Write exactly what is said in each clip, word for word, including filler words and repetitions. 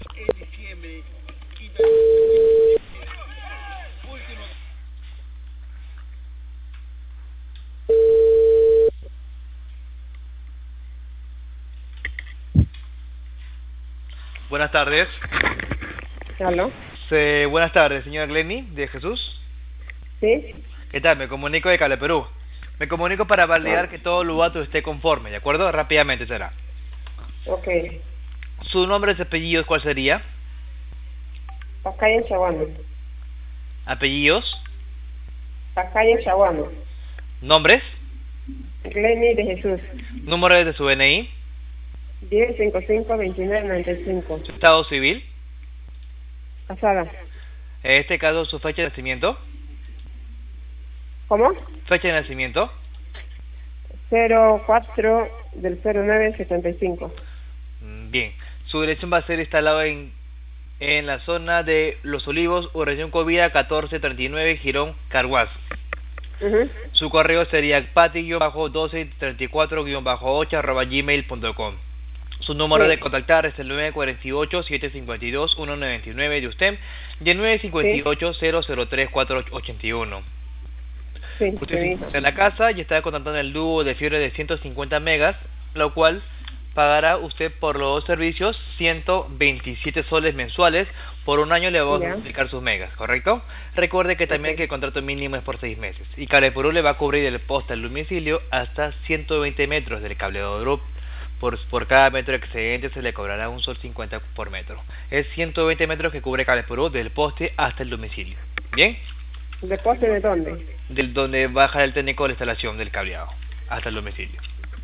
Buenas tardes. ¿Aló? Se, buenas tardes, señora Glenny, de Jesús. ¿Sí? ¿Qué tal? Me comunico de Cable Perú. Me comunico para validar que todo los datos esté conforme, ¿de acuerdo? Rápidamente será. Ok. ¿Su nombre y apellidos cuál sería? Pacaya Chaguano. ¿Apellidos? Pacaya Chaguano. ¿Nombres? Glenny de Jesús. ¿Número de su D N I? diez cincuenta y cinco veintinueve noventa y cinco. ¿Su estado civil? Casada. En este caso, ¿su fecha de nacimiento? ¿Cómo? ¿Fecha de nacimiento? cero cuatro del cero nueve setenta y cinco. Mm, Bien. Su dirección va a ser instalada en, en la zona de Los Olivos, Urbanización Covida catorce treinta y nueve, Girón, Carhuaz. Uh-huh. Su correo sería pati doce treinta y cuatro ocho arroba gmail punto com. Su número Sí. de contactar es el nueve cuatro ocho siete cinco dos uno nueve nueve de usted y el nueve cinco ocho cero cero tres cuatro ocho uno. Sí, Usted me se dijo. encuentra en la casa y está contratando el dúo de fiebre de ciento cincuenta megas, lo cual pagará usted por los dos servicios ciento veintisiete soles mensuales. Por un año le vamos Ya. a multiplicar sus megas, ¿correcto? Recuerde que también Ok. que el contrato mínimo es por seis meses. Y Cable Perú le va a cubrir el poste al domicilio hasta ciento veinte metros del cableado group. Por, por cada metro excedente se le cobrará un sol cincuenta por metro. Es ciento veinte metros que cubre Cable Perú del poste hasta el domicilio. ¿Bien? ¿Deporte de dónde? Del donde baja el técnico de la instalación del cableado hasta el domicilio.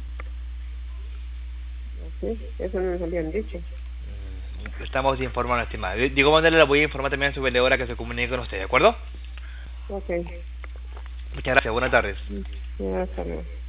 Sí, eso no nos habían dicho. Mm, Estamos informando, estimada. De de igual manera le voy a informar también a su vendedora que se comunique con usted, ¿de acuerdo? Ok. Muchas gracias, buenas tardes. Ya, hasta luego.